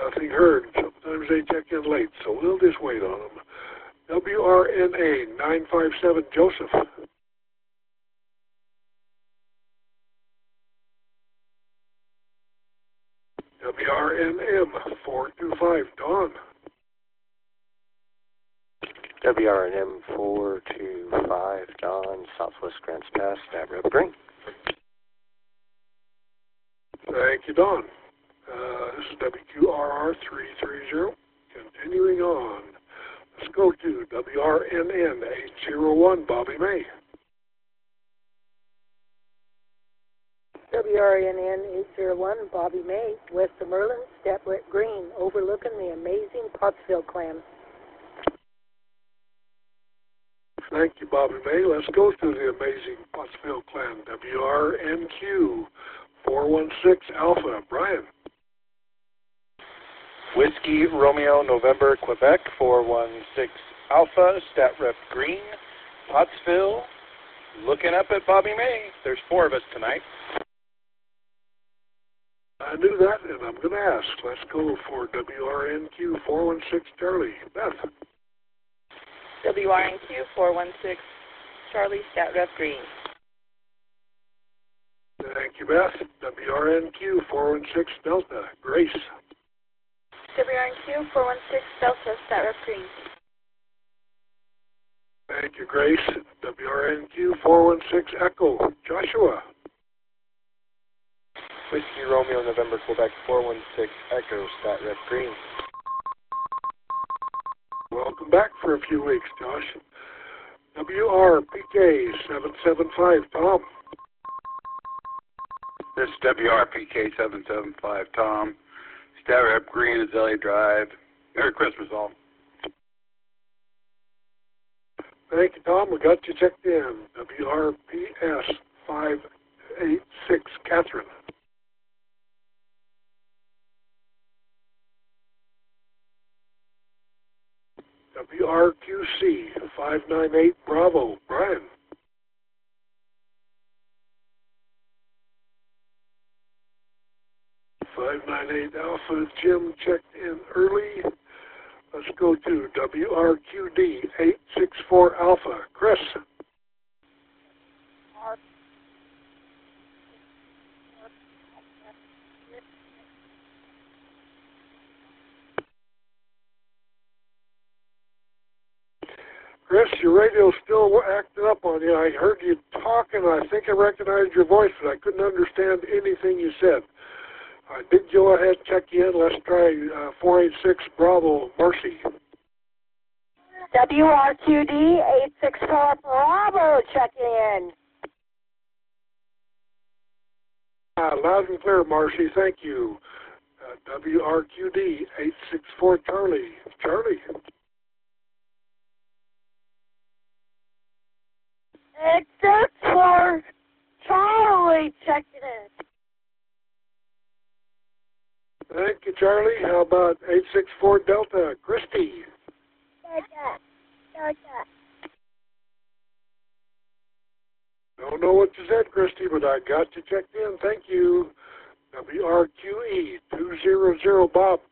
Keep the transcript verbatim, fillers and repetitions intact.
Nothing heard. Sometimes they check in late, so we'll just wait on them. W R N A nine five seven Joseph. W R N M four two five Dawn. W R N M four two five Dawn, Southwest Grants Pass, Stat Rep Green. Thank you, Dawn. Uh, this is W Q R R three three zero. Continuing on. Let's go to W R N N eight zero one, Bobby May. W R N N eight zero one, Bobby May, west of Merlin, Stat Rep Green, overlooking the amazing Pottsville clan. Thank you, Bobby May. Let's go to the amazing Pottsville clan. W R N Q four one six Alpha, Brian. Whiskey Romeo November Quebec four one six Alpha, Stat Rep Green, Pottsville. Looking up at Bobby May. There's four of us tonight. I knew that, and I'm going to ask. Let's go for W R N Q four one six Charlie. Beth. W R N Q four one six Charlie, Stat Rep Green. Thank you, Beth. W R N Q four one six Delta, Grace. W R N Q four one six Delta, Stat Rep Green. Thank you, Grace. W R N Q four one six Echo, Joshua. Whiskey Romeo November Quebec four one six Echo, Stat Rep Green. Welcome back for a few weeks, Josh. W R P K seven seven five Tom. This is W R P K seven seven five Tom. Stat Rep Green, Azalea Drive. Merry Christmas, all. Thank you, Tom. We got you checked in. W R P S five eight six Catherine. W R Q C five nine eight Bravo, Brian. five nine eight Alpha, Jim checked in early. Let's go to W R Q D eight six four Alpha, Chris. Chris, your radio's still acting up on you. I heard you talking. I think I recognized your voice, but I couldn't understand anything you said. I did go ahead and check you in. Let's try uh, four eight six Bravo, Marcy. W R Q D eight six four Bravo, checking in. Uh, loud and clear, Marcy. Thank you. Uh, W R Q D eight six four Charlie. Charlie. eight six four Charlie, checking in. Thank you, Charlie. How about eight six four Delta, Christy? Delta. Delta. Don't know what you said, Christy, but I got you checked in. Thank you. W R Q E two hundred Bob.